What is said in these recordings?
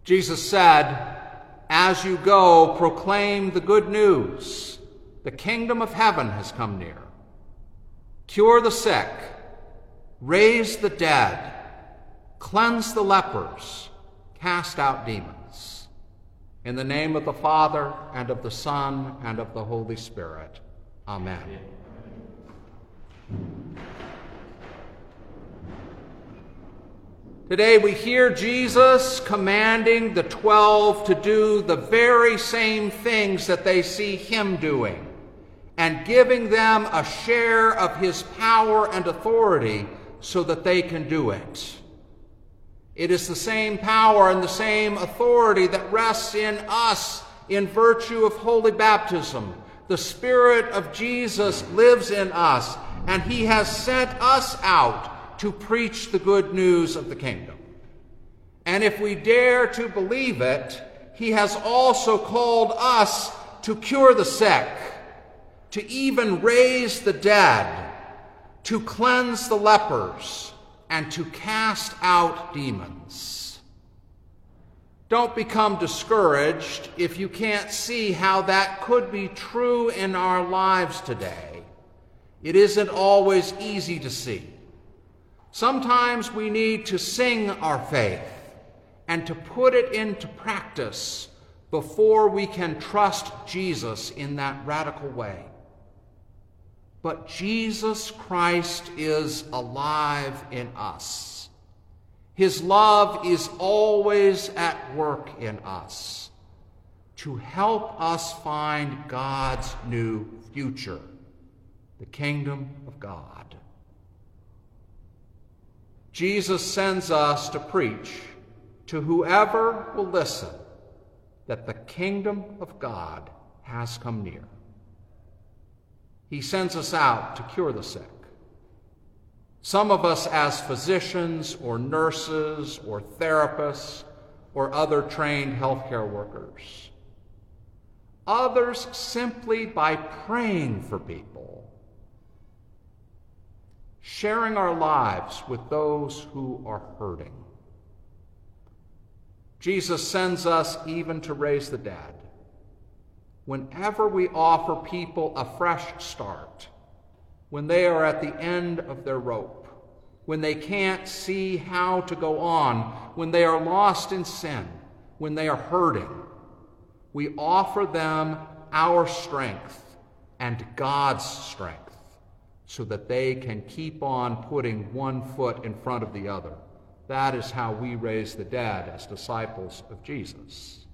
Jesus said, "As you go, proclaim the good news. The kingdom of heaven has come near. Cure the sick, raise the dead, cleanse the lepers, cast out demons. In the name of the Father, and of the Son, and of the Holy Spirit. Amen." Today we hear Jesus commanding the 12 to do the very same things that they see him doing, and giving them a share of his power and authority so that they can do it. It is the same power and the same authority that rests in us in virtue of holy baptism. The Spirit of Jesus lives in us, and he has sent us out to preach the good news of the kingdom. And if we dare to believe it, he has also called us to cure the sick, to even raise the dead, to cleanse the lepers, and to cast out demons. Don't become discouraged if you can't see how that could be true in our lives today. It isn't always easy to see. Sometimes we need to sing our faith and to put it into practice before we can trust Jesus in that radical way. But Jesus Christ is alive in us. His love is always at work in us to help us find God's new future, the kingdom of God. Jesus sends us to preach to whoever will listen that the kingdom of God has come near. He sends us out to cure the sick. Some of us as physicians or nurses or therapists or other trained healthcare workers. Others simply by praying for people, sharing our lives with those who are hurting. Jesus sends us even to raise the dead. Whenever we offer people a fresh start, when they are at the end of their rope, when they can't see how to go on, when they are lost in sin, when they are hurting, we offer them our strength and God's strength so that they can keep on putting one foot in front of the other. That is how we raise the dead as disciples of Jesus.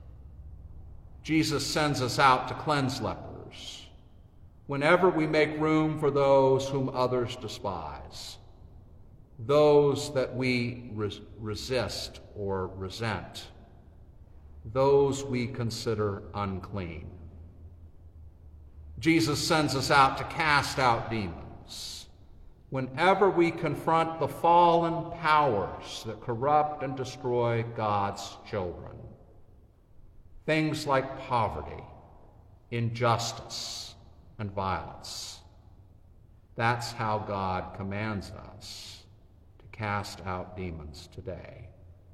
Jesus sends us out to cleanse lepers whenever we make room for those whom others despise, those that we resist or resent, those we consider unclean. Jesus sends us out to cast out demons whenever we confront the fallen powers that corrupt and destroy God's children. Things like poverty, injustice, and violence. That's how God commands us to cast out demons today.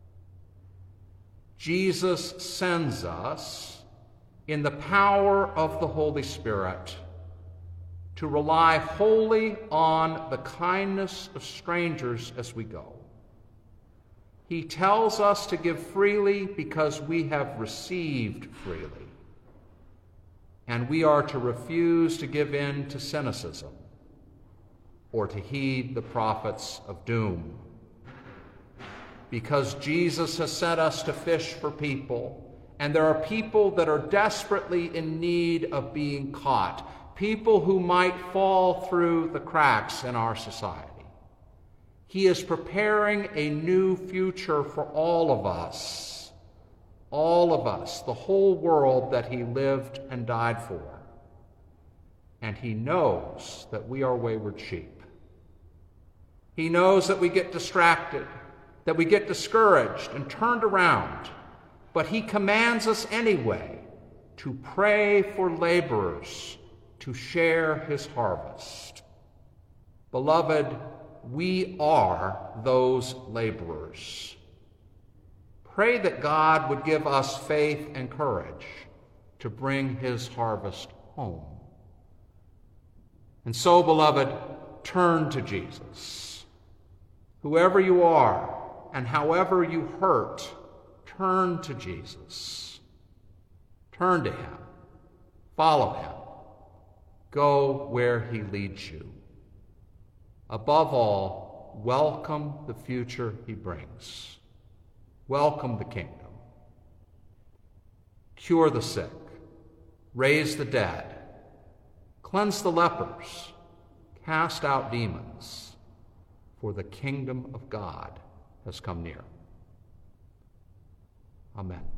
Jesus sends us in the power of the Holy Spirit to rely wholly on the kindness of strangers as we go. He tells us to give freely because we have received freely. And we are to refuse to give in to cynicism or to heed the prophets of doom. Because Jesus has sent us to fish for people, and there are people that are desperately in need of being caught, people who might fall through the cracks in our society. He is preparing a new future for all of us, the whole world that he lived and died for. And he knows that we are wayward sheep. He knows that we get distracted, that we get discouraged and turned around, but he commands us anyway to pray for laborers to share his harvest. Beloved, we are those laborers. pray that God would give us faith and courage to bring his harvest home. And so, beloved, turn to Jesus. Whoever you are and however you hurt, turn to Jesus. Turn to him. Follow him. Go where he leads you. Above all, welcome the future he brings. Welcome the kingdom. Cure the sick. Raise the dead. Cleanse the lepers. Cast out demons. For the kingdom of God has come near. Amen.